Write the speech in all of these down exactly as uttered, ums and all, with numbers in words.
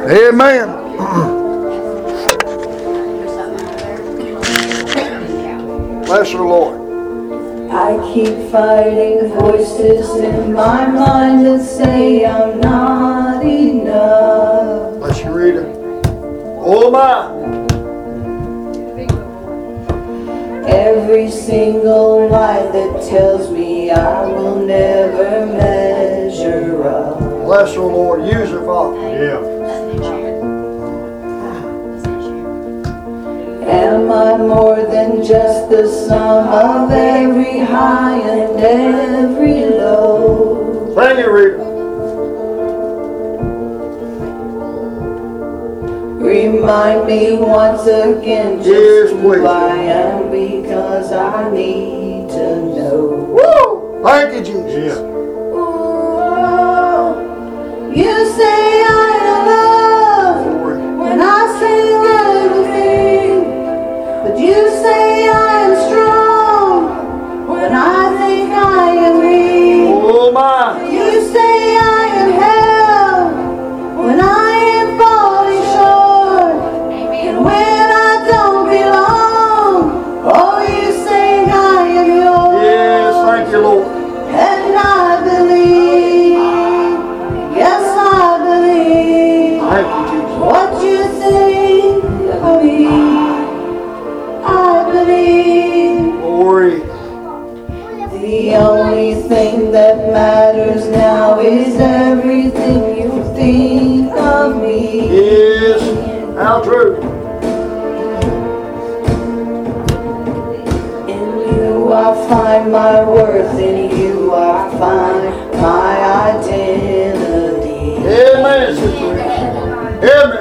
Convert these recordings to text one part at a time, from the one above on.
Amen. Bless the Lord. I keep fighting voices in my mind that say I'm not enough. Bless you, Rita. Oh my. Every single lie that tells me I will never measure up. Bless the Lord. Use her, Father. Yeah. Am I more than just the sum of every high and every low? Thank you, Rita. Remind me once again just Yes, who please. I am, because I need to know. Woo! Thank you, Jesus. Yeah. Oh, you say I am loved when I sing everything, but you say I am strong when I think I am weak. Oh my. You say I am held when I am falling short, and when I don't belong. Oh, you say I am yours. Yes, thank you, Lord. And I believe, yes I believe, Thank you, Jesus. what you think of me. I believe Glory. the only thing that matters now is everything you think of me. Yes. How true. In you I find my worth, in you I find my identity. Amen, Sister Rita. Amen.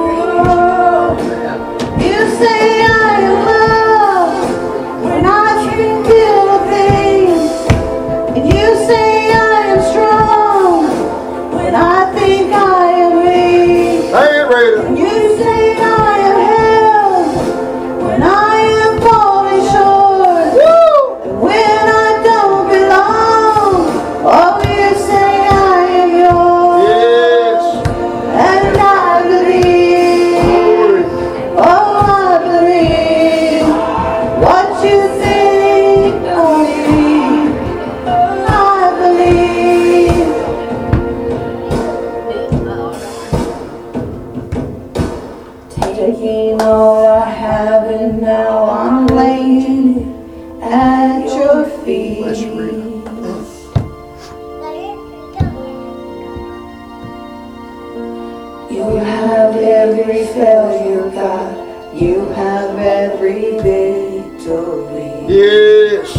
You say I am loved when I can feel a thing, and you say I am strong when I think I am weak, Thank you, Rita. and you say I am held when I am falling short, and when I don't belong. Oh, you say I am yours. Yes. And I believe, oh I believe, what you think of me. I believe. Taking all I have and now I'm laying it at your feet. Bless you, Rita. You have every failure, God. You have every victory. Yes.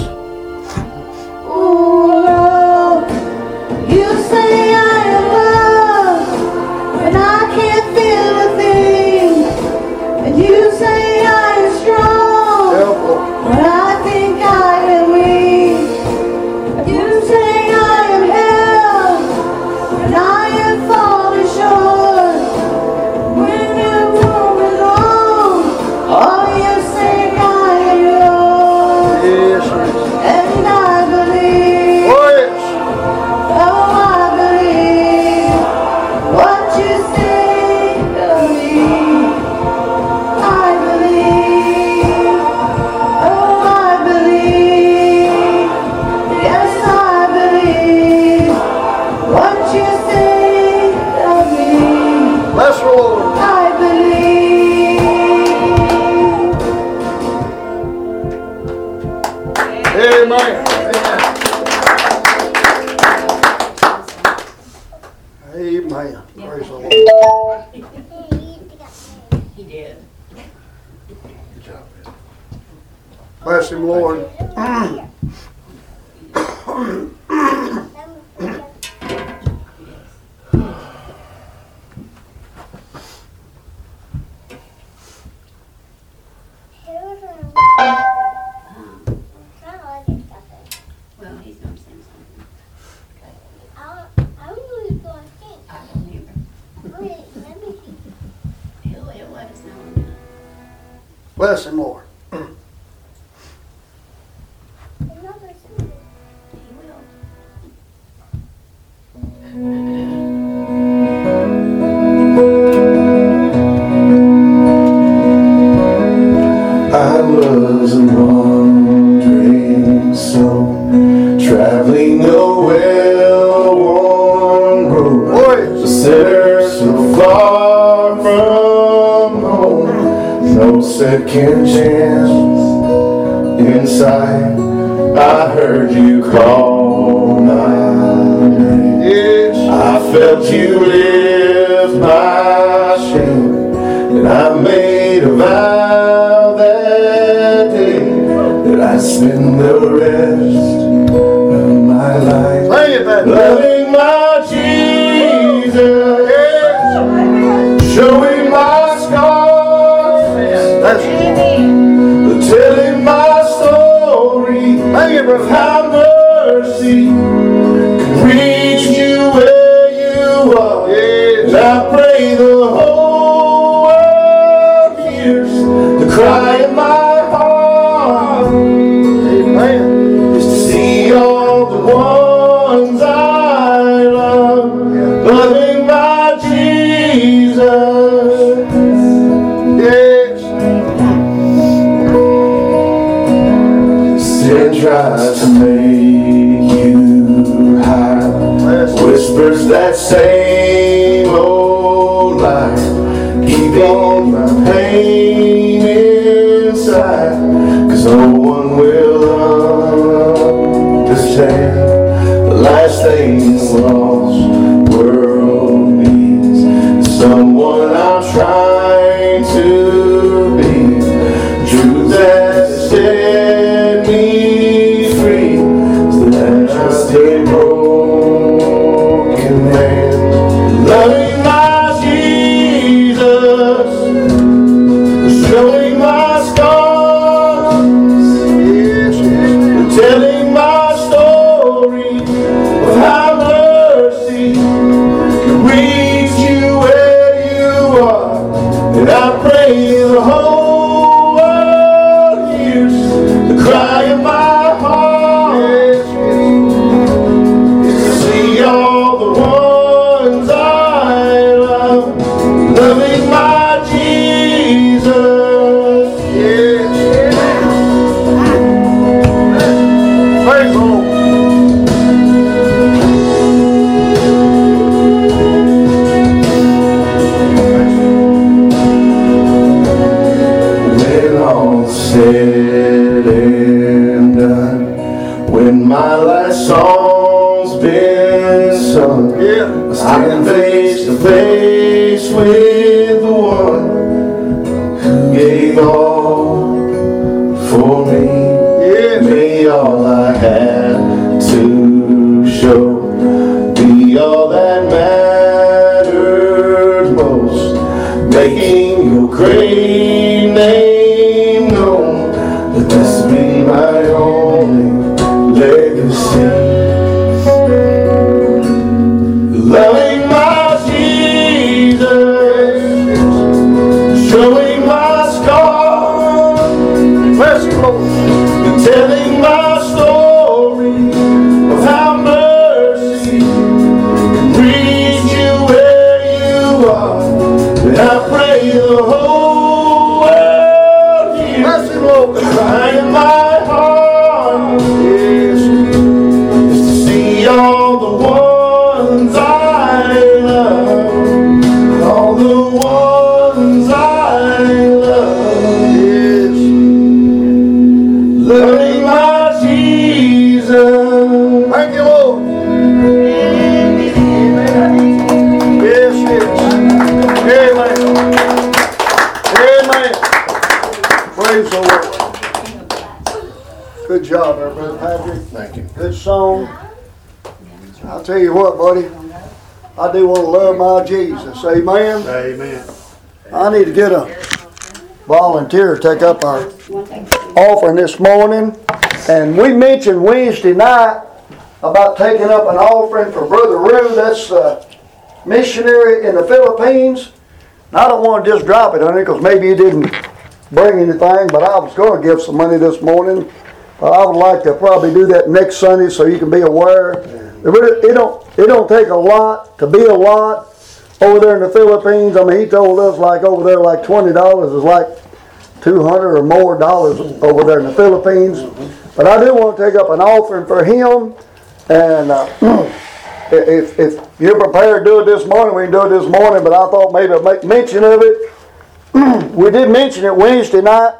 Ooh, Lord, you say I am loved when I can't feel a thing, and you say I am strong Help, Lord. when I think I am weak. You say I am held when I am falling short. When you don't belong, oh, you say I am yours. Yes, Rita. And I believe, Oh, yes. oh, I believe what you think of me. I believe, oh, I believe, yes, I believe what you think of me. Bless the Lord. I believe. Amen. Amen. Praise the Lord. He did. Good job, man. Bless him, Lord. Well, he's gonna sing something. I don't even go think. I don't either. Wait, let me see. He'll, he'll let us know. Bless him, Lord. Another song. He will. Thank you. Yes. A sinner so far from home, no second chance inside. I heard you call my name. Yes. I felt you lift my shame, and I made a vow that day that I'd spend the rest of my life Sing it, baby. loving my Jesus, showing my scars, That's it. telling my story Sing it, of brother. how mercy can reach you where you are. Yes. And I pray the whole world hears the cry in my heart, Amen. is to see all the ones I love loving my Jesus. Yes. Sin tries to make you hide, Bless it. whispers that same old lie, keeping my pain inside, 'cause no one will understand the last thing this lost world needs. Someone I'm trying to be, truth that set me free, so that I stay broken man, loving my Jesus, showing my scars, Yes. Yes. telling my story of how mercy can reach you where you are. And I pray the whole world hears the cry of my heart, is to see all the ones I love loving my Jesus. Yes. Praise the Lord. When all's said and done, when my last song's been sung, Yeah. I stand face to face with the one who gave all for me. Yes. May all I had to show be all that mattered most, making your great name known. Let this be my only legacy, loving my Jesus, showing my scars, Bless you, Lord. and telling my story of how mercy can reach you where you are. And I pray the whole world hears Bless you, Lord. the cry in my heart, Yes. is to see all the ones I love, all the ones I love, Yes. loving my Jesus. Thank you, Lord. Yes, yes. Amen. Amen. Praise the Lord. Good job there, Brother Patrick. Thank you. Good song. I'll tell you what, buddy. I do want to love my Jesus. Amen. Amen. I need to get a volunteer to take up our offering this morning. And we mentioned Wednesday night about taking up an offering for Brother Rue. That's a missionary in the Philippines. And I don't want to just drop it on it because maybe he didn't bring anything, but I was going to give some money this morning. But I would like to probably do that next Sunday so you can be aware. It, really, it don't it don't take a lot to be a lot over there in the Philippines. I mean, he told us like over there like twenty dollars is like two hundred or more dollars over there in the Philippines. But I do want to take up an offering for him, and uh, if, if you're prepared to do it this morning, we can do it this morning, but I thought maybe I'd make mention of it. We did mention it Wednesday night.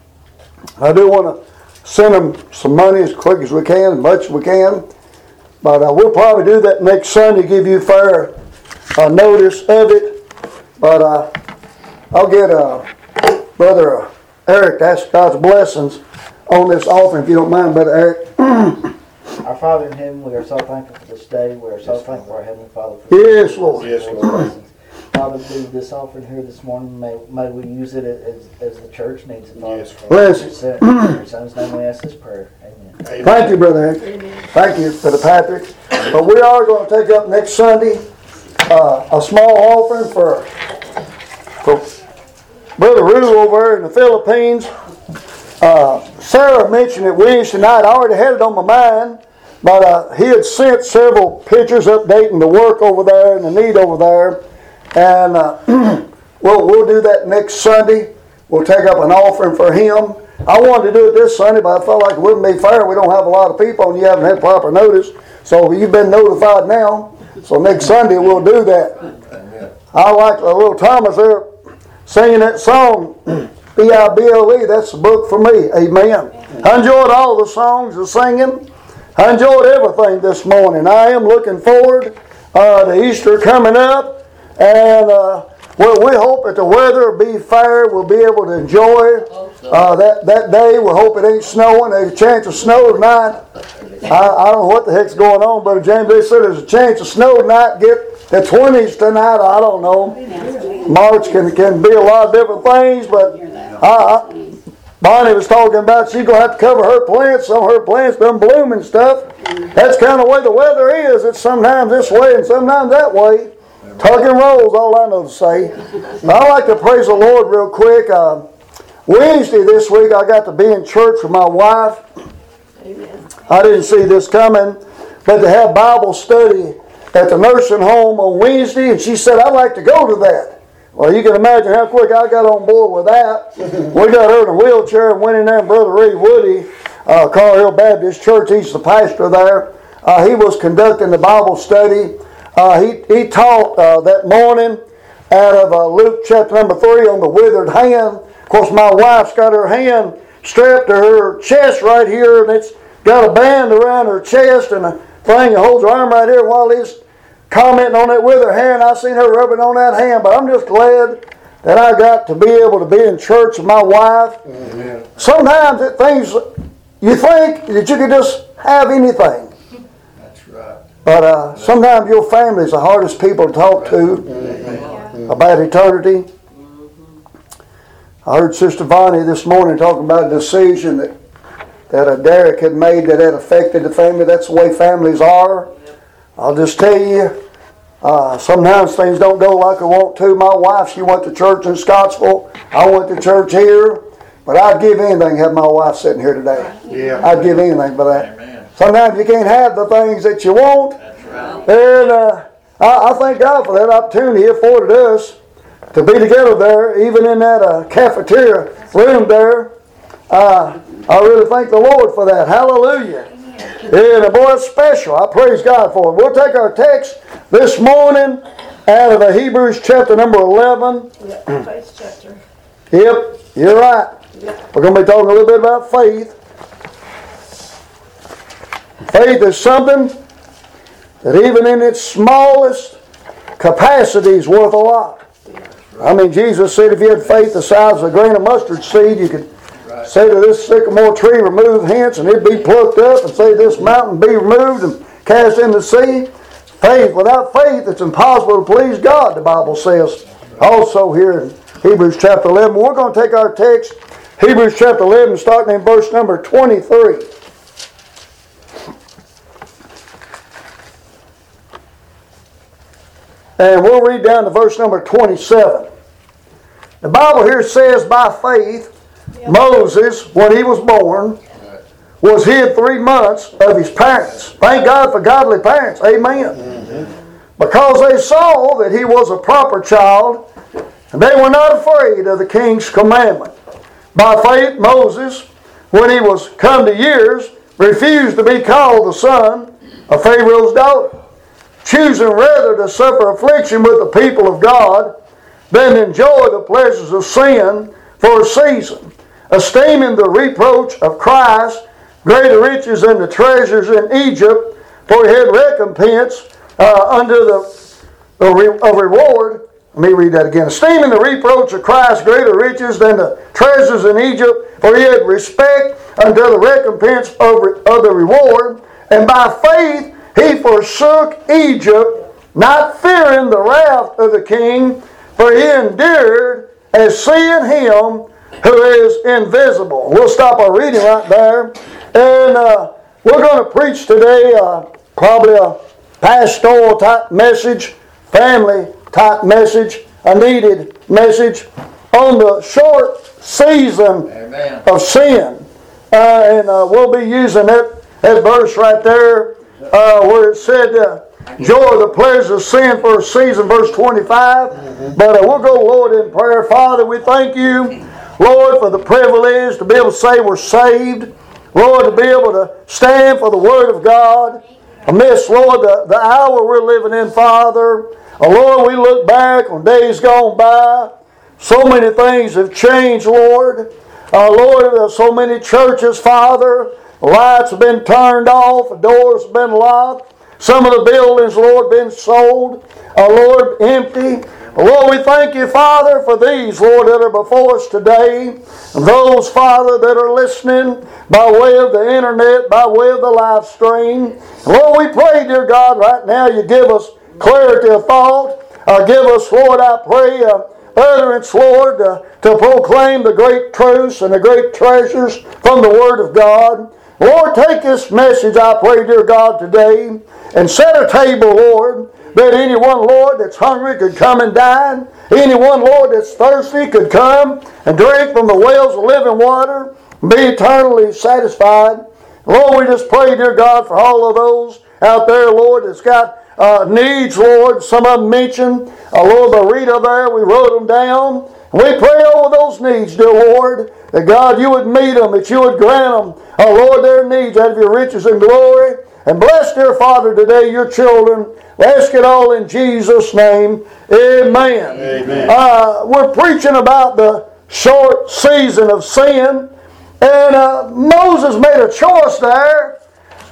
I do want to send them some money as quick as we can, as much as we can. But uh, we'll probably do that next Sunday, give you fair uh, notice of it. But uh, I'll get uh, Brother Eric to ask God's blessings on this offering, if you don't mind, Brother Eric. Our Father in heaven, we are so thankful for this day. We are so thankful for our Heavenly Father for Yes, Lord. Yes, Lord's Lord. blessings. Father, through this offering here this morning, may, may we use it as, as the church needs it, Father. Yes, Father. Bless it. In your Son's name we ask this prayer. Amen. Amen. Thank you, Brother Eric. Thank you, Brother Patrick. But we are going to take up next Sunday uh, a small offering for, for Brother Rue over there in the Philippines. Uh, Sarah mentioned it Wednesday night. I already had it on my mind, but uh, he had sent several pictures updating the work over there and the need over there. And uh, we'll, we'll do that next Sunday. We'll take up an offering for him. I wanted to do it this Sunday, but I felt like it wouldn't be fair. We don't have a lot of people and you haven't had proper notice. So you've been notified now. So next Sunday we'll do that. I like the little Thomas there singing that song, B I B L E. That's the book for me. Amen. I enjoyed all the songs, the singing. I enjoyed everything this morning. I am looking forward uh, to Easter coming up. And uh, well, we hope that the weather will be fair. We'll be able to enjoy uh, that, that day. We hope it ain't snowing. There's a chance of snow tonight. I, I don't know what the heck's going on, but James, they said there's a chance of snow tonight. Get the twenties tonight. I don't know. March can, can be a lot of different things, but I, I, Bonnie was talking about she's going to have to cover her plants. Some of her plants done bloom and stuff. That's kind of the way the weather is. It's sometimes this way and sometimes that way. Tug and roll is all I know to say. But I like to praise the Lord real quick. Uh, Wednesday this week I got to be in church with my wife. Amen. I didn't see this coming, but to have Bible study at the nursing home on Wednesday, and she said, I'd like to go to that. Well, you can imagine how quick I got on board with that. We got her in a wheelchair and went in there, and Brother Ray Woody, uh, Carl Hill Baptist Church, he's the pastor there. Uh, he was conducting the Bible study. Uh, he, he taught uh, that morning out of uh, Luke chapter number three on the withered hand. Of course, my wife's got her hand strapped to her chest right here, and it's got a band around her chest and a thing that holds her arm right here. While he's commenting on that withered hand, I seen her rubbing on that hand. But I'm just glad that I got to be able to be in church with my wife. Amen. Sometimes it things you think that you could just have anything. But uh, sometimes your family is the hardest people to talk to about eternity. I heard Sister Vonnie this morning talking about a decision that, that uh, Derek had made that had affected the family. That's the way families are. I'll just tell you, uh, sometimes things don't go like I want to. My wife, she went to church in Scottsville. I went to church here. But I'd give anything to have my wife sitting here today. Yeah. I'd give anything for that. Amen. Sometimes you can't have the things that you want. That's right. And uh, I, I thank God for that opportunity He afforded us to be together there, even in that uh, cafeteria room there. Uh, I really thank the Lord for that. Hallelujah. And uh, boy, it's special. I praise God for it. We'll take our text this morning out of the Hebrews chapter number eleven. Yeah, faith chapter. Yep, you're right. Yep. We're going to be talking a little bit about faith. Faith is something that even in its smallest capacity is worth a lot. I mean, Jesus said if you had faith the size of a grain of mustard seed, you could say to this sycamore tree, remove hence, and it'd be plucked up, and say this mountain be removed and cast in the sea. Faith, without faith, it's impossible to please God, the Bible says. Also here in Hebrews chapter eleven. We're going to take our text, Hebrews chapter eleven, starting in verse number twenty-three. And we'll read down to verse number twenty-seven. The Bible here says, by faith, Moses, when he was born, was hid three months of his parents. Thank God for godly parents. Amen. Mm-hmm. Because they saw that he was a proper child, and they were not afraid of the king's commandment. By faith, Moses, when he was come to years, refused to be called the son of Pharaoh's daughter, choosing rather to suffer affliction with the people of God than enjoy the pleasures of sin for a season, esteeming the reproach of Christ greater riches than the treasures in Egypt, for he had recompense uh, under the a, re, a reward. Let me read that again. Esteeming the reproach of Christ greater riches than the treasures in Egypt, for he had respect unto the recompense of, of the reward. And by faith he forsook Egypt, not fearing the wrath of the king, for he endured as seeing him who is invisible. We'll stop our reading right there. And uh, we're going to preach today uh, probably a pastoral type message, family type message, a needed message on the short season Amen. Of sin. Uh, and uh, we'll be using that, that verse right there uh, where it said, uh, enjoy the pleasures of sin for a season, verse twenty-five. Mm-hmm. But uh, we'll go, Lord, in prayer. Father, we thank you, Lord, for the privilege to be able to say we're saved. Lord, to be able to stand for the Word of God. Amidst, Lord, the, the hour we're living in, Father. Oh, Lord, we look back on days gone by. So many things have changed, Lord. Uh, Lord, uh, so many churches, Father. Lights have been turned off. Doors have been locked. Some of the buildings, Lord, been sold. Uh, Lord, empty. Lord, we thank you, Father, for these, Lord, that are before us today. And those, Father, that are listening by way of the internet, by way of the live stream. Lord, we pray, dear God, right now you give us clarity of thought. Uh, give us, Lord, I pray, uh, utterance, Lord, uh, to proclaim the great truths and the great treasures from the Word of God. Lord, take this message, I pray, dear God, today, and set a table, Lord, that anyone, Lord, that's hungry could come and dine. Anyone, Lord, that's thirsty could come and drink from the wells of living water and be eternally satisfied. Lord, we just pray, dear God, for all of those out there, Lord, that's got uh, needs, Lord. Some of them mentioned, uh, Lord, by Rita there, we wrote them down. We pray over those needs, dear Lord, that God, you would meet them, that you would grant them, uh, Lord, their needs out of your riches and glory. And bless, dear Father, today your children. Ask it all in Jesus' name. Amen. Amen. Uh, we're preaching about the short season of sin. And uh, Moses made a choice there.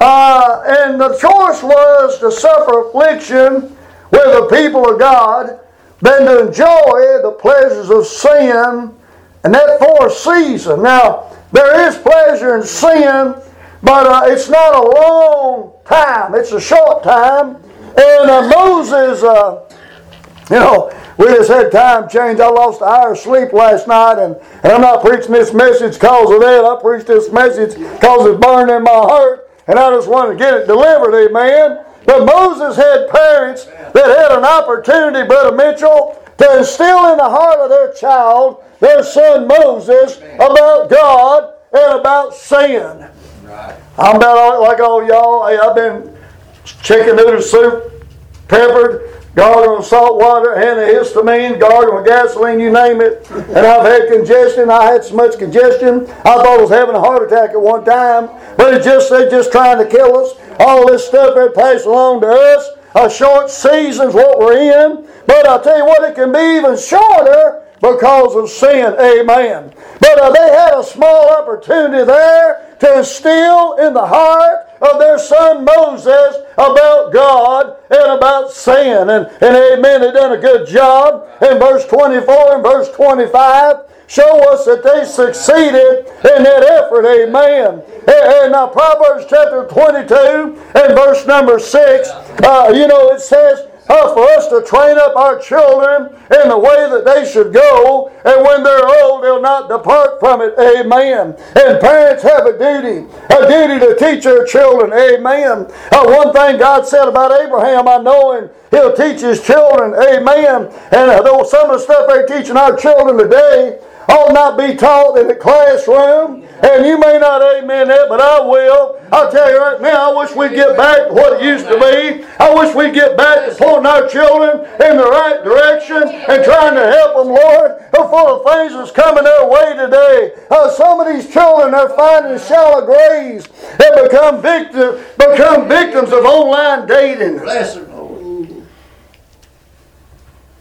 Uh, and the choice was to suffer affliction with the people of God than to enjoy the pleasures of sin, and that for a season. Now, there is pleasure in sin, but uh, it's not a long time. It's a short time. And uh, Moses, uh, you know, we just had time change. I lost an hour of sleep last night, and, and I'm not preaching this message because of that. I preached this message because it's burned in my heart, and I just wanted to get it delivered, amen. But Moses had parents that had an opportunity, Brother Mitchell, to instill in the heart of their child, their son Moses, about God and about sin. I'm about like all y'all. Hey, I've been chicken noodle soup, peppered, gargled with salt water, antihistamine, gargled with gasoline, you name it. And I've had congestion. I had so much congestion, I thought I was having a heart attack at one time. But it's just, they're just trying to kill us. All this stuff they pass along to us. A short season's what we're in. But I'll tell you what, it can be even shorter because of sin. Amen. But uh, they had a small opportunity there to instill in the heart of their son Moses about God and about sin. And, and amen, they done a good job. In verse twenty-four and verse twenty-five show us that they succeeded in that effort. Amen. And, and uh, Proverbs chapter twenty-two and verse number six, uh, you know, it says, Uh, for us to train up our children in the way that they should go, and when they're old, they'll not depart from it. Amen. And parents have a duty, a duty to teach their children. Amen. Uh, one thing God said about Abraham, I know, and he'll teach his children. Amen. And uh, though some of the stuff they're teaching our children today ought not be taught in the classroom. And you may not amen that, but I will. I'll tell you right now, I wish we'd get back to what it used to be. I wish we'd get back to pulling our children in the right direction and trying to help them, Lord, for the things that's coming their way today. Uh, some of these children are finding shallow graves and become, victim, become victims of online dating. Bless them.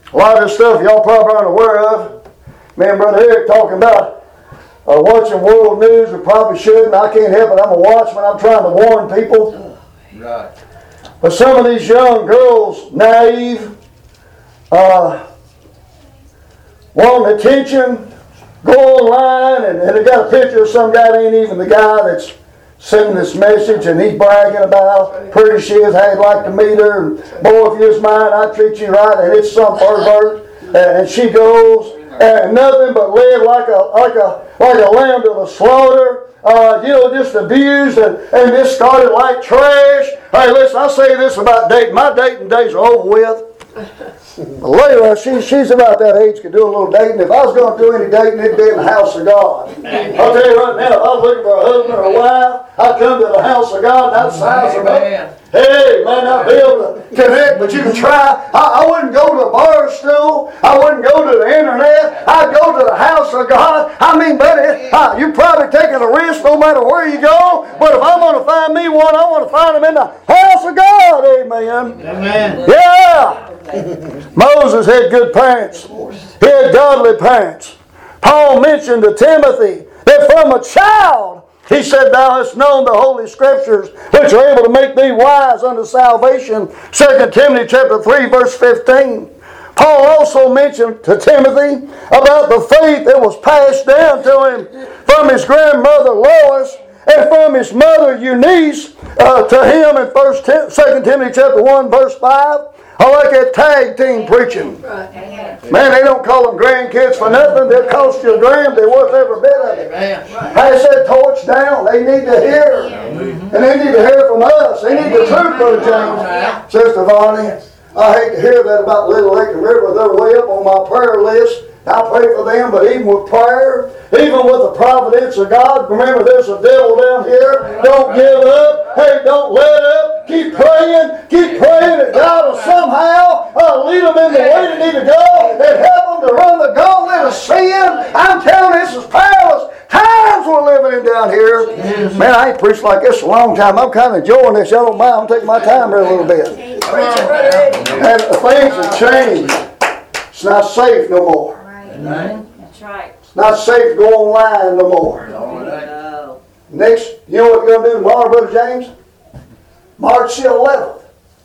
A lot of this stuff y'all probably aren't aware of. Me and Brother Eric talking about uh, watching world news. We probably shouldn't. I can't help it. I'm a watchman. I'm trying to warn people. Right. But some of these young girls, naive, uh, wanting attention, go online and, and they got a picture of some guy that ain't even the guy that's sending this message, and he's bragging about how pretty she is, how he'd like to meet her, and boy, if you was mine, I'd treat you right, and it's some pervert, and, and she goes, and nothing but live like a like a like a lamb to the slaughter, uh, you know, just abused and, and just started like trash. Hey, listen, I'll say this about dating. My dating days are over with. Layla, she, she's about that age, could do a little dating. If I was going to do any dating, it'd be in the house of God. I'll tell you right now, if I was looking for a husband or a wife, I'd come to the house of God, and I'd size them up. Hey, man, I'd be able to connect, but you can try. I, I wouldn't go to a bar stool. I wouldn't go to the internet. I'd go to the house of God. I mean, buddy, uh, you're probably taking a risk no matter where you go, but if I'm going to find me one, I want to find him in the house of God. Amen. Amen. Yeah. Moses had good parents. He had godly parents. Paul mentioned to Timothy that from a child, he said, thou hast known the Holy Scriptures, which are able to make thee wise unto salvation. Second Timothy chapter three, verse fifteen. Paul also mentioned to Timothy about the faith that was passed down to him from his grandmother Lois and from his mother Eunice uh, to him in First Tim- Second Timothy chapter one, verse five. I like that tag team preaching. Man, they don't call them grandkids for nothing. They'll cost you a grand. They're worth every bit of it. Pass that torch down. They need to hear. And they need to hear from us. They need the truth, Brother James. Sister Vonnie, I hate to hear that about Little Lake and River. They're way up on my prayer list. I pray for them, but even with prayer, even with the providence of God, remember there's a devil down here. Don't give up. Hey, don't let up. Keep praying. Keep praying that God will somehow uh, lead them in the way they need to go and help them to run the gauntlet of sin. I'm telling you, this is perilous times we're living in down here. Man, I ain't preached like this a long time. I'm kind of enjoying this. Y'all don't mind. I'm taking my time here a little bit. And things have changed. It's not safe no more. That's right. It's not safe to go online no more. No. Next, you know what we're going to do tomorrow, Brother James? March the eleventh.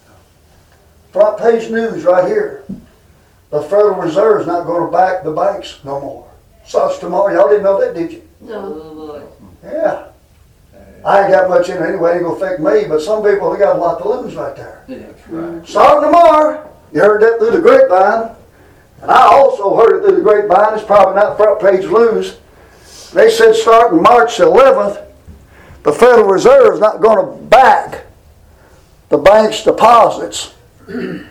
Front page news right here. The Federal Reserve is not going to back the banks no more. So it's tomorrow. Y'all didn't know that, did you? No. Yeah. I ain't got much in it anyway. It ain't going to affect me, but some people, they got a lot to lose right there. That's right. Starting tomorrow. You heard that through the grapevine. And I also heard it through the grapevine. It's probably not front page news. They said starting March eleventh, the Federal Reserve is not going to back the bank's deposits. And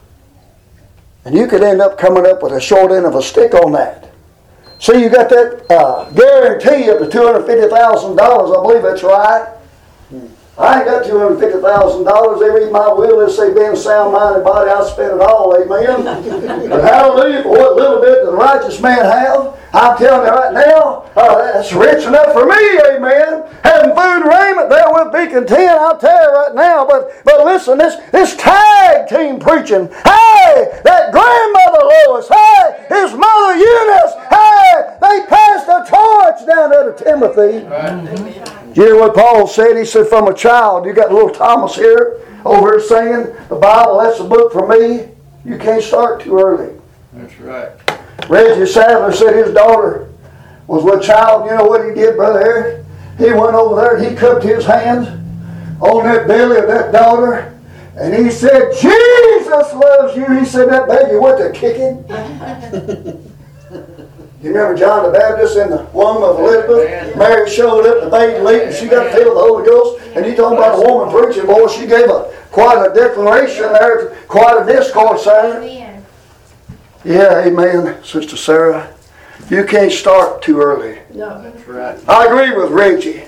you could end up coming up with a short end of a stick on that. See, you got that uh, guarantee up to two hundred fifty thousand dollars. I believe that's right. I ain't got two hundred fifty thousand dollars. They read my will and say, being sound-minded body, I'll spend it all. Amen. But hallelujah, for what little bit the righteous man have, I'm telling you right now, uh, that's rich enough for me. Amen. Having food and raiment, therewith be content. I'll tell you right now. But but listen, this this tag team preaching. Hey, that grandmother Lois. Hey, his mother Eunice. Hey, they passed the torch down there to Timothy. Right. Do you hear what Paul said? He said, from a child, you got little Thomas here, over here saying, the Bible, that's a book for me. You can't start too early. That's right. Reggie Sadler said his daughter was with child. You know what he did, Brother Eric? He went over there and he cupped his hands on that belly of that daughter. And he said, Jesus loves you. He said that baby went to kicking. You remember John the Baptist in the womb of Elizabeth? Mary showed up, the baby leaped, and she got filled with the Holy Ghost. And you talking about a woman preaching, boy, she gave a quite a declaration there, quite a discourse there. Amen. Yeah, amen, Sister Sarah. You can't start too early. That's right. I agree with Reggie.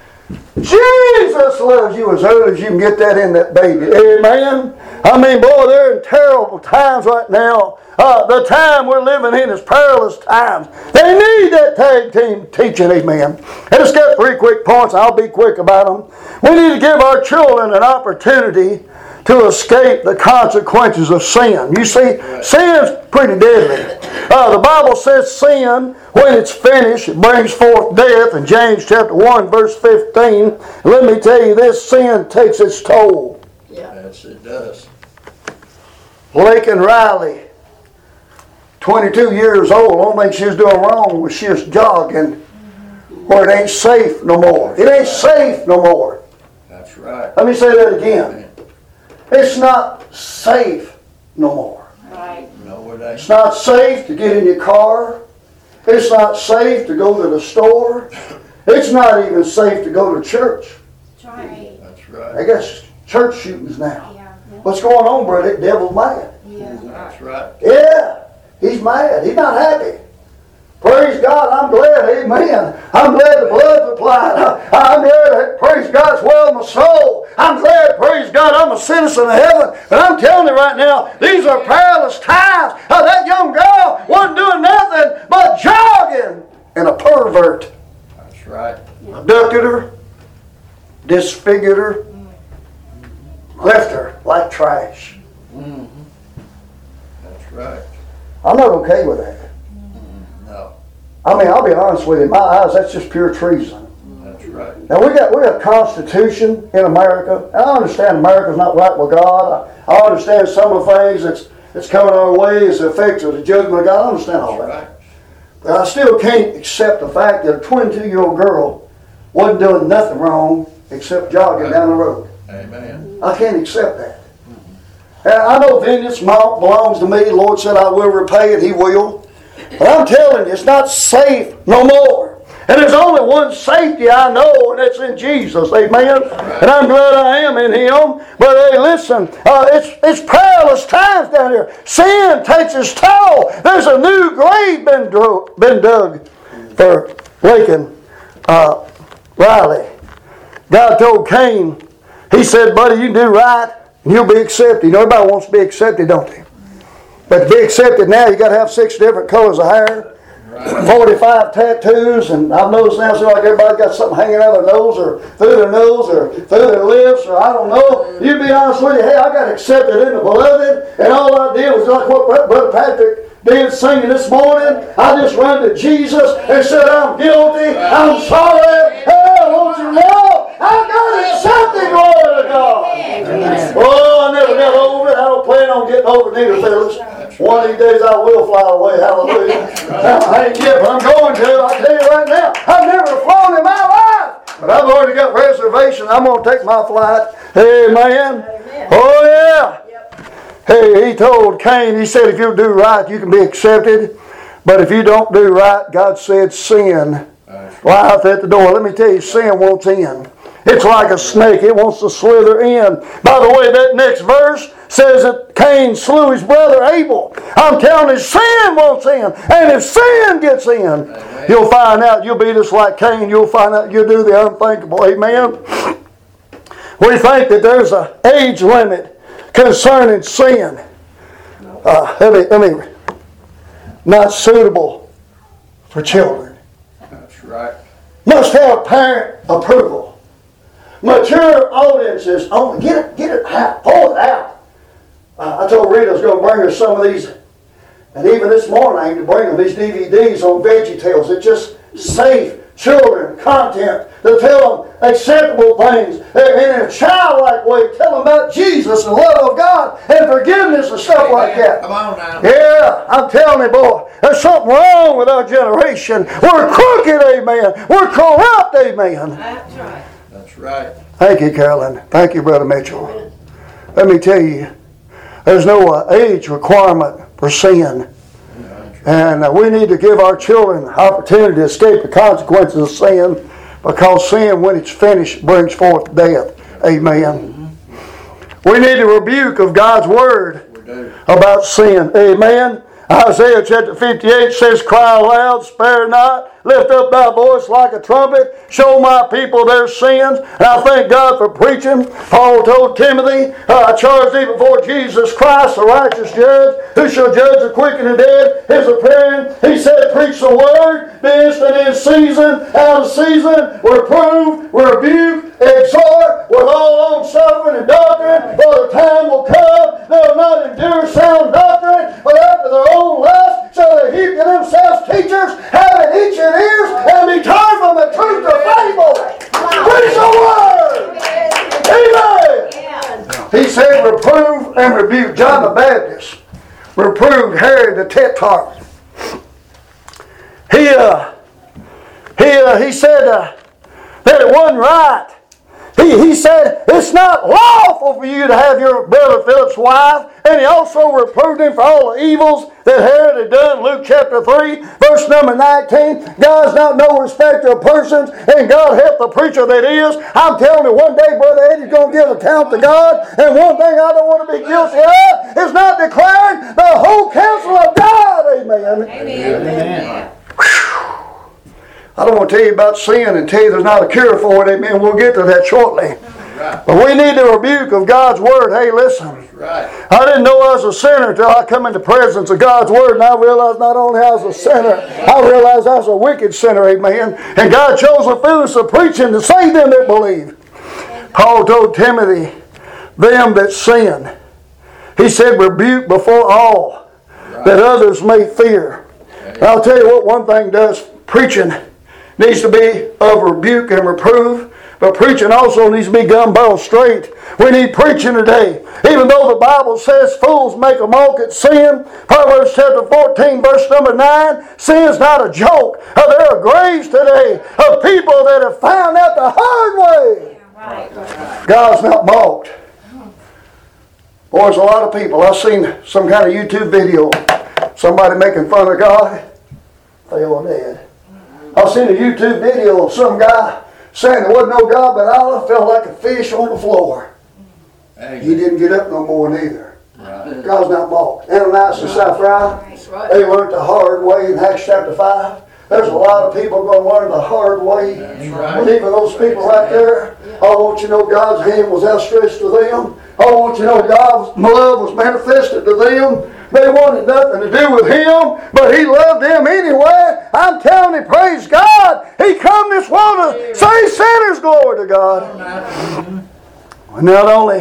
Jesus loves you as early as you can get that in that baby. Amen. I mean, boy, they're in terrible times right now. Uh, the time we're living in is perilous times. They need that tag team teaching, amen. And it's got three quick points. I'll be quick about them. We need to give our children an opportunity to escape the consequences of sin. You see, sin's pretty deadly. Uh, the Bible says sin, when it's finished, it brings forth death in James chapter one, verse fifteen. Let me tell you, this sin takes its toll. Yes, it does. Lakin Riley, twenty-two years old, only thing she was doing wrong was she was jogging where it ain't safe no more. It ain't safe no more. That's right. Let me say that again. It's not safe no more. Right. No, it ain't. It's not safe to get in your car. It's not safe to go to the store. It's not even safe to go to church. That's right. That's right. I guess church shootings now. Yeah. What's going on, brother? That devil's mad. Yeah. That's right. Yeah, he's mad. He's not happy. Praise God, I'm glad, amen. I'm glad the blood's applied. I'm glad, praise God, it's well in my soul. I'm glad, praise God, I'm a citizen of heaven. But I'm telling you right now, these are perilous times. Uh, that young girl wasn't doing nothing but jogging. And a pervert That's right. abducted her, disfigured her, left her like trash. That's right. I'm not okay with that. No, I mean, I'll be honest with you, in my eyes, that's just pure treason. that's right. Now we got we have a constitution in America, and I understand America's not right with God. I, I understand some of the things that's that's coming our way as the effects of the judgment of God. I understand all That's that, right. but I still can't accept the fact that a twenty-two-year-old girl wasn't doing nothing wrong except jogging down the road. Amen. I can't accept that. And I know vengeance belongs to me. The Lord said, "I will repay," and He will. But I'm telling you, it's not safe no more. And there's only one safety I know, and that's in Jesus. Amen. And I'm glad I am in Him. But hey, listen, uh, it's it's perilous times down here. Sin takes its toll. There's a new grave been, dro- been dug for Lakin uh, Riley. God told Cain, He said, "Buddy, you do right, and you'll be accepted." You know, everybody wants to be accepted, don't they? But to be accepted now, you got to have six different colors of hair, forty-five tattoos, and I've noticed now, it seems like everybody got something hanging out of their nose, or through their nose, or through their lips, or I don't know. You be honest with you, hey, I got accepted in the beloved, and all I did was like what Brother Patrick did singing this morning. I just ran to Jesus and said, "I'm guilty, I'm sorry, hey, won't you know, I got accepted, glory to God." Oh, I never got over it. I don't plan on getting over it either, fellas. One of these days I will fly away. Hallelujah. I ain't yet, but I'm going to. I tell you right now, I've never flown in my life. But I've already got reservation. I'm going to take my flight. Amen. Oh, yeah. Hey, he told Cain, he said, if you do right, you can be accepted. But if you don't do right, God said sin lieth at the door. Let me tell you, sin wants in. It's like a snake. It wants to slither in. By the way, that next verse says that Cain slew his brother Abel. I'm telling you, sin wants in. And if sin gets in, Amen. You'll find out you'll be just like Cain. You'll find out you'll do the unthinkable. Amen. We think that there's an age limit concerning sin. Uh, let me, let me, not suitable for children. That's right. Must have parent approval. Mature audiences only. Get it, get it out, pull it out. Uh, I told Rita I was going to bring her some of these, and even this morning I need to bring them these D V Ds on VeggieTales. It's just safe children content to tell them acceptable things, and in a childlike way, tell them about Jesus and love of God and forgiveness and stuff like that. Come on now. Yeah, I'm telling you, boy, there's something wrong with our generation. We're crooked, amen. We're corrupt, amen. That's right. That's right. Thank you, Carolyn. Thank you, Brother Mitchell. Let me tell you, there's no uh, age requirement for sin. And uh, we need to give our children opportunity to escape the consequences of sin, because sin, when it's finished, brings forth death. Amen. We need a rebuke of God's Word We do. about sin. Amen. Isaiah chapter fifty-eight says, "Cry aloud, spare not, Lift up thy voice like a trumpet. Show my people their sins. And I thank God for preaching. Paul told Timothy, I charge thee before Jesus Christ, the righteous judge, who shall judge the quick and the dead, his appearing. He said, preach the word, be instant in season, out of season, reprove, rebuke, exhort, with all long suffering and doctrine, for the time will come, they will not endure sound doctrine, but after their own lust, so they heap to themselves teachers, having itching ears, and be turned from the truth to fable. Preach the word! Amen! He said, reprove and rebuke. John the Baptist reproved Herod the Tetrarch. He, uh, he, uh, he said uh, that it wasn't right. He, he said, it's not lawful for you to have your brother Philip's wife. And he also reproved him for all the evils that Herod had done. Luke chapter three, verse number nineteen. God's not no respecter of persons, and God help the preacher that is. I'm telling you, one day Brother Eddie's going to give account to God. And one thing I don't want to be guilty of is not declaring the whole counsel of God. Amen. Amen. Amen. I don't want to tell you about sin and tell you there's not a cure for it. Amen. We'll get to that shortly. Right. But we need the rebuke of God's Word. Hey, listen. Right. I didn't know I was a sinner until I come into the presence of God's Word, and I realized not only I was a sinner, I realized I was a wicked sinner, amen. And God chose the fools of preaching to save them that believe. Paul told Timothy, them that sin, he said, rebuke before all, right, that others may fear. And I'll tell you what one thing does, preaching needs to be of rebuke and reprove. But preaching also needs to be gun-barrel straight. We need preaching today. Even though the Bible says fools make a mock at sin. Proverbs chapter fourteen, verse number nine. Sin's not a joke. Uh, there are graves today of people that have found out the hard way. God's not mocked. Boy, there's a lot of people. I've seen some kind of YouTube video. Somebody making fun of God. Fell dead. I've seen a YouTube video of some guy saying there wasn't no God, but Allah felt like a fish on the floor. Amen. He didn't get up no more neither. Right. God's not mocked. Ananias and Sapphira, right. they learned the hard way in Acts chapter five. There's a lot of people going to learn the hard way. That's right. But even those people right there, I want you to know God's hand was outstretched to them. I want you to know God's love was manifested to them. They wanted nothing to do with Him, but He loved them anyway. I'm telling you, praise God. He come this world to save sinners, glory to God. Not only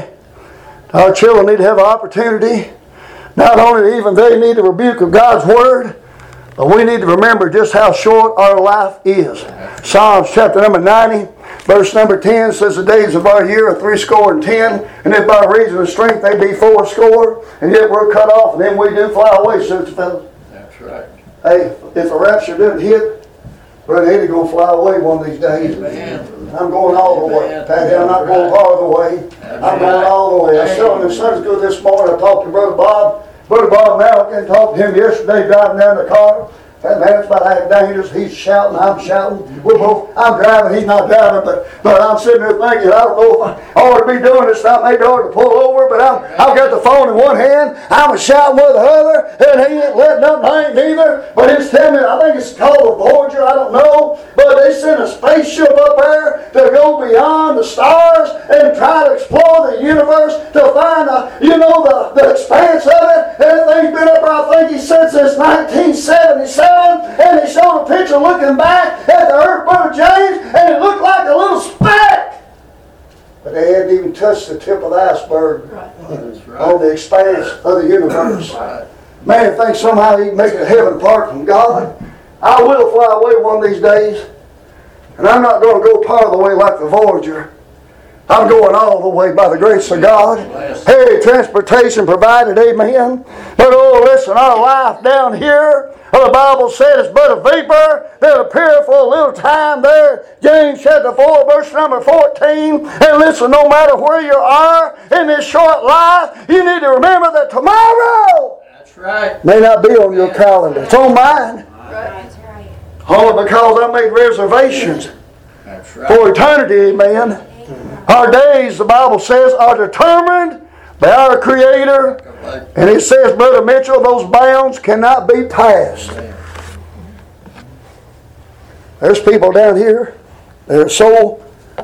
our children need to have an opportunity, not only even they need the rebuke of God's Word, but we need to remember just how short our life is. Psalms chapter number ninety, verse number ten says, the days of our year are three score and ten, and if by reason of strength they be four score, and yet we're cut off, and then we do fly away, sister fellas. That's right. Hey, if a rapture doesn't hit, Brother Eddie's going to fly away one of these days. Amen. I'm going all the way. Patty, I'm not going part of the way. I'm going all the way. I was telling the Sunday school this morning, I talked to Brother Bob. Brother Bob Malkin, talked to him yesterday driving down the car. That man, it's about half dangerous. He's shouting, I'm shouting. We're both, I'm driving, he's not driving, but, but I'm sitting there thinking, I don't know if I ought to be doing this. I maybe ought to pull over, but I'm, I've got the phone in one hand, I'm shouting with the other, and he ain't letting up, I ain't either. But it's telling me, I think it's called a Voyager, I don't know, but they sent a spaceship up there to go beyond the stars and try to explore the universe to find, a, you know, the, the expanse of it. Everything's been up there, I think he said, since nineteen seventy-seven. And he showed a picture looking back at the Earth, Brother James, and it looked like a little speck. But they hadn't even touched the tip of the iceberg That's right. on the expanse of the universe. Right. Man thinks somehow he can make it to heaven apart from God. I will fly away one of these days, and I'm not going to go part of the way like the Voyager. I'm going all the way by the grace of God. Hey, transportation provided, amen. But oh, listen, our life down here, the Bible said it's but a vapor that appear for a little time there. James chapter four, verse number fourteen. And listen, no matter where you are in this short life, you need to remember that tomorrow That's right. may not be on your calendar. It's on mine. That's right. Only because I made reservations That's right. for eternity, amen. Our days, the Bible says, are determined by our Creator. And it says, Brother Mitchell, those bounds cannot be passed. There's people down here that are so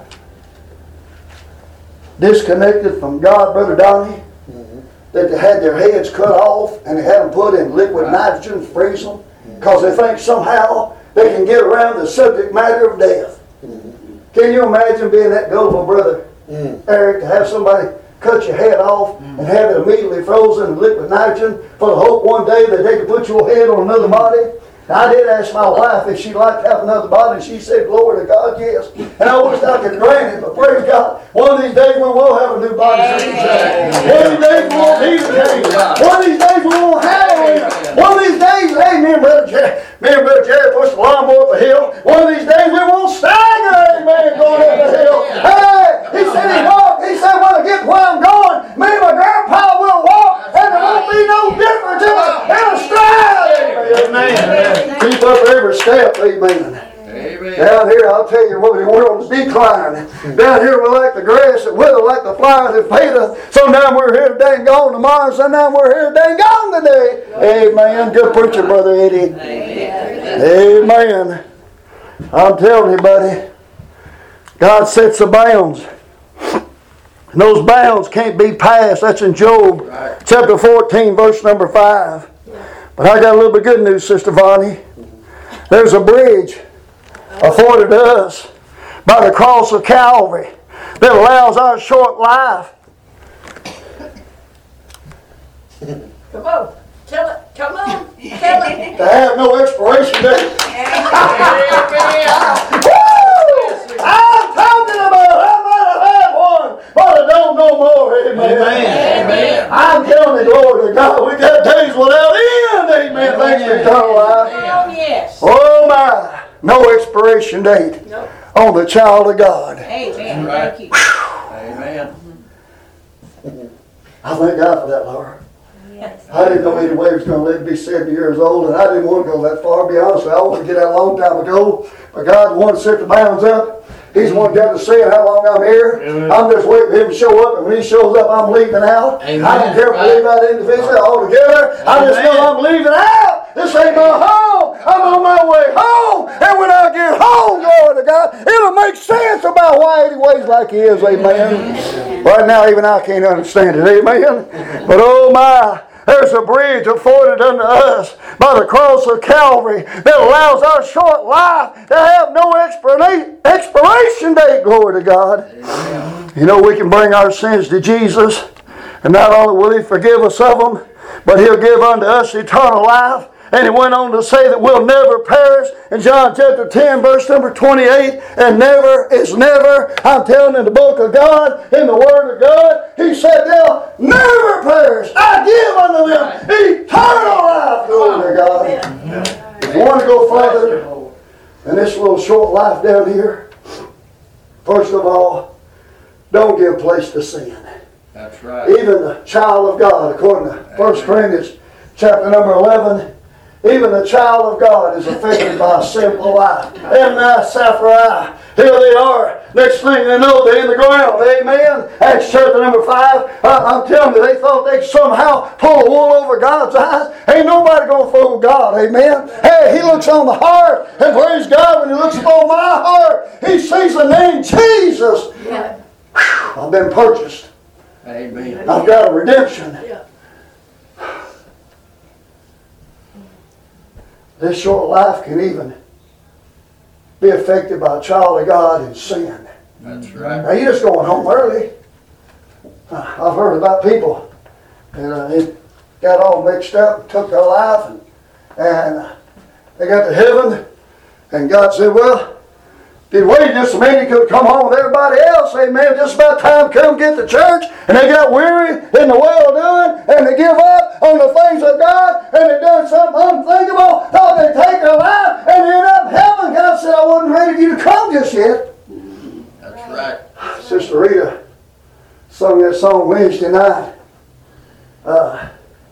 disconnected from God, Brother Donnie, that they had their heads cut off and they had them put in liquid nitrogen to freeze them because they think somehow they can get around the subject matter of death. Can you imagine being that gullible, Brother Eric, to have somebody cut your head off and have it immediately frozen in liquid nitrogen for the hope one day that they could put your head on another body? Now, I did ask my wife if she'd like to have another body, and she said, glory to God, yes. And I wish I could grant it, but praise God, one of these days we will have a new body. One of these days we won't need a change. One of these days we won't have a One of these days, hey, me and Brother Jerry, me and Brother Jerry pushed the lawnmower up the hill. One of these days we won't stagger, amen, going up the hill. Hey, he said he walked. He said, when I get where I'm going, me and my grandpa will walk, and there won't be no difference in a, in a stride. Amen. Keep up every step, amen. Amen. Down here, I'll tell you what, we're on the decline. Down here, we're like the grass that wither, like the flowers that fadeth. Sometimes we're here today and gone tomorrow, sometimes we're here today and gone today. Amen. Good preacher, Brother Eddie. Amen. Amen. I'm telling you, buddy, God sets the bounds. And those bounds can't be passed. That's in Job Right. chapter fourteen, verse number five. But I got a little bit of good news, Sister Vonnie. There's a bridge afforded to us by the cross of Calvary that allows our short life. Come on. Tell it. Come on. Tell it. To have no expiration date. Woo! I'm talking about I might have had one, but I don't know more. Amen. Amen. I'm telling you, glory to God, we got days without end. Amen. Thanks for eternal life. Oh, yes. Oh my. No expiration date Nope. on the child of God. Amen. Right. Thank you. Amen. I thank God for that, Laura. Yes. I didn't know either way he was going to live to be seventy years old, and I didn't want to go that far, to be honest with you. I wanted to get out a long time ago, but God the one to set the bounds up. He's the one got to see how long I'm here. Amen. I'm just waiting for him to show up, and when he shows up, I'm leaving out. Amen. I don't care if I leave out individually altogether. I just Amen. know I'm leaving out. This ain't my home. I'm on my way home, and when I get home, glory to God, it'll make sense about why he weighs like he is. Amen. Right now, even I can't understand it. Amen. But oh my. There's a bridge afforded unto us by the cross of Calvary that allows our short life to have no expira- expiration date. Glory to God. Amen. You know, we can bring our sins to Jesus, and not only will He forgive us of them, but He'll give unto us eternal life. And He went on to say that we'll never perish in John chapter ten, verse number twenty-eight. And never is never. I'm telling you, in the book of God, in the Word of God, He said they'll never perish. I give unto them eternal life. Glory to God. If you want to go further in this little short life down here, first of all, don't give place to sin. That's right. Even the child of God, according to First Corinthians chapter number eleven, even the child of God is affected by a sinful life. Amni, Sapphira, here they are. Next thing they know, they're in the ground. Amen. Acts chapter number five. Uh, I'm telling you, they thought they somehow pull the wool over God's eyes. Ain't nobody going to fool God. Amen. Hey, He looks on the heart. And praise God, when He looks upon my heart, He sees the name Jesus. Yeah. Whew, I've been purchased. Amen. I've got a redemption. This short life can even be affected by a child of God in sin. That's right. Now you're just going home early. Uh, I've heard about people that uh, it got all mixed up and took their life, and, and uh, they got to heaven, and God said, well, did wait just a minute, you could come home with everybody else. Amen. Just about time to come get to church. And they got weary in the well doing, and they give up on the things of God, and they done something unthinkable. Thought they'd take their life, and they end up in heaven. God said, I wasn't ready for you to come just yet. That's right. Sister Rita sung that song Wednesday night. Uh,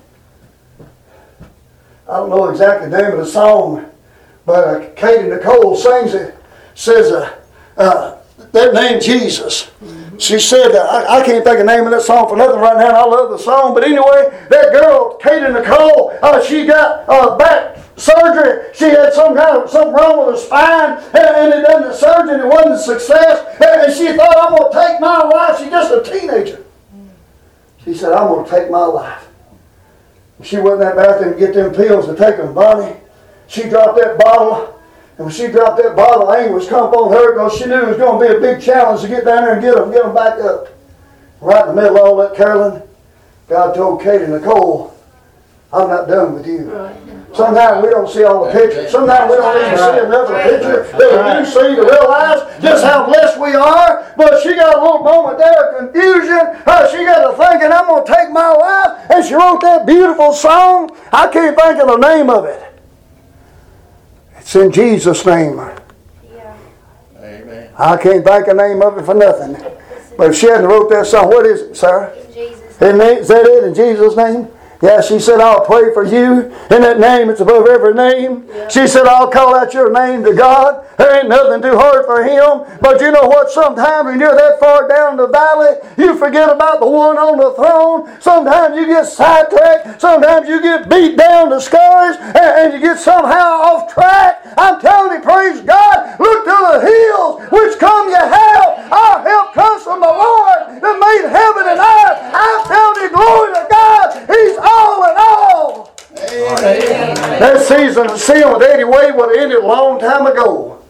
I don't know exactly the name of the song, but uh, Katie Nicole sings it. Says, uh, uh, that name Jesus. She said, uh, I, I can't think of the name of that song for nothing right now, and I love the song. But anyway, that girl, Katie Nicole, uh, she got uh, back surgery. She had some kind of something wrong with her spine, and, and they done the surgery and it wasn't a success. And, and she thought, I'm going to take my life. She's just a teenager. She said, I'm going to take my life. And she went in that bathroom to get them pills to take them. Bonnie, she dropped that bottle. And when she dropped that bottle, anguish come upon her because she knew it was going to be a big challenge to get down there and get them, get them back up. Right in the middle of all that, Carolyn, God told Katie Nicole, I'm not done with you. Sometimes we don't see all the pictures. Sometimes we don't even see another picture that we do see to realize just how blessed we are. But she got a little moment there of confusion. Uh, she got to thinking, I'm going to take my life. And she wrote that beautiful song. I can't think of the name of it. It's in Jesus' name. Amen. I can't think of the name of it for nothing. But if she hadn't wrote that song, what is it, Sarah? Jesus. Isn't it? Is that it, in Jesus' name? Yeah, she said, I'll pray for you. In that name, it's above every name. Yeah. She said, I'll call out your name to God. There ain't nothing too hard for Him. But you know what? Sometimes when you're that far down the valley, you forget about the one on the throne. Sometimes you get sidetracked. Sometimes you get beat down, discouraged, and, and you get somehow off track. I'm telling you, praise God, look to the hills which come your help. Our help comes from the Lord that made heaven and earth. I'm telling you, glory to God. He's all in all. Amen. That season of sin with Eddie Wade would have ended a long time ago.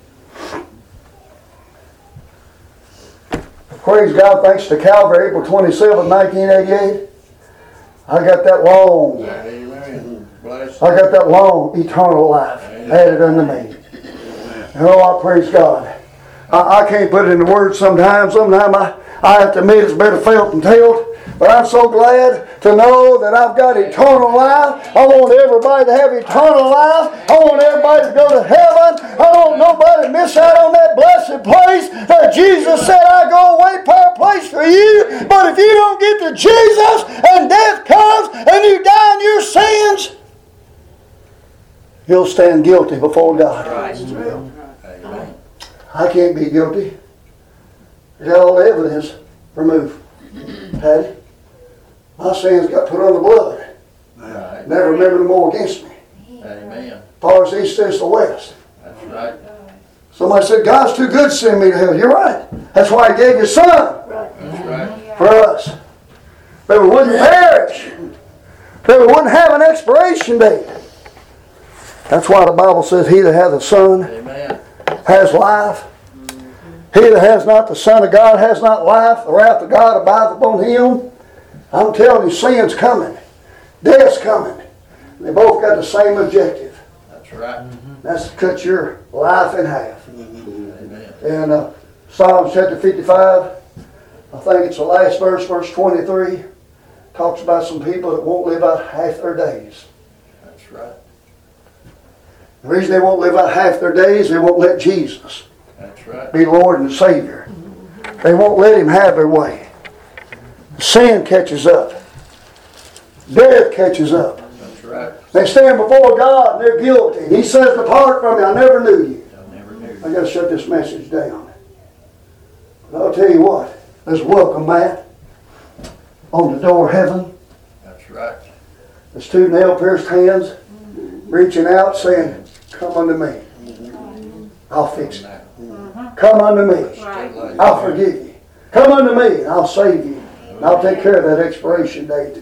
Praise God, thanks to Calvary, April twenty-seventh, nineteen eighty-eight. I got that long, Amen. Bless I got that long eternal life added unto me. And oh, I praise God. I, I can't put it into words sometimes. Sometimes I, I have to admit it's better felt than told. But I'm so glad to know that I've got eternal life. I want everybody to have eternal life. I want everybody to go to heaven. I don't want nobody to miss out on that blessed place that Jesus said, I go away, prepare a place for you. But if you don't get to Jesus and death comes and you die in your sins, you'll stand guilty before God. Amen. I can't be guilty. I got all the evidence removed. Patty? My sins got put on the blood. Right. Never remember them more against me. Amen. As far as east is to west. That's right. Somebody said, God's too good to send me to hell. You're right. That's why He gave His Son That's right. for us. That we wouldn't perish. That we wouldn't have an expiration date. That's why the Bible says, He that hath the Son Amen. has life. He that has not the Son of God has not life. The wrath of God abideth upon him. I'm telling you, sin's coming. Death's coming. They both got the same objective. That's right. That's to cut your life in half. Amen. In uh, Psalms chapter fifty-five, I think it's the last verse, verse twenty-three, talks about some people that won't live out half their days. That's right. The reason they won't live out half their days, they won't let Jesus That's right. be Lord and Savior. They won't let Him have their way. Sin catches up. Death catches up. That's right. They stand before God and they're guilty. He says, depart from me, I never knew you. I never knew. I got to shut this message down. But I'll tell you what, there's a welcome mat on the door of heaven. That's right. There's two nail-pierced hands reaching out saying, come unto me. I'll fix it. Come unto me. I'll forgive you. Come unto me and I'll save you. And I'll take care of that expiration date.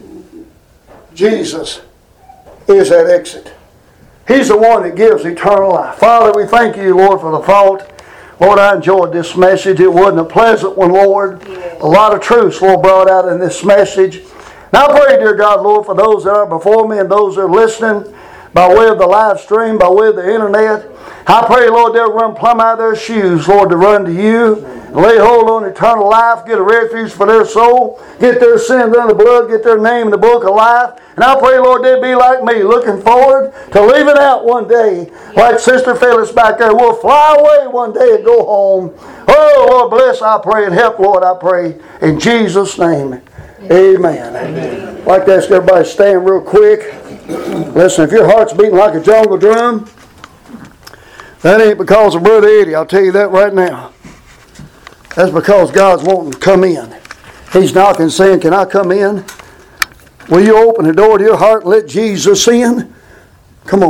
Jesus is that exit. He's the one that gives eternal life. Father, we thank you, Lord, for the thought. Lord, I enjoyed this message. It wasn't a pleasant one, Lord. A lot of truths, Lord, brought out in this message. Now I pray, dear God, Lord, for those that are before me and those that are listening by way of the live stream, by way of the internet. I pray, Lord, they'll run plumb out of their shoes, Lord, to run to you, lay hold on eternal life, get a refuge for their soul, get their sins under the blood, get their name in the book of life. And I pray, Lord, they'd be like me, looking forward to leaving out one day, like Sister Phyllis back there. We'll fly away one day and go home. Oh, Lord, bless, I pray, and help, Lord, I pray, in Jesus' name. Amen. Amen. I'd like to ask everybody to stand real quick. Listen, if your heart's beating like a jungle drum, that ain't because of Brother Eddie. I'll tell you that right now. That's because God's wanting to come in. He's knocking saying, can I come in? Will you open the door to your heart and let Jesus in?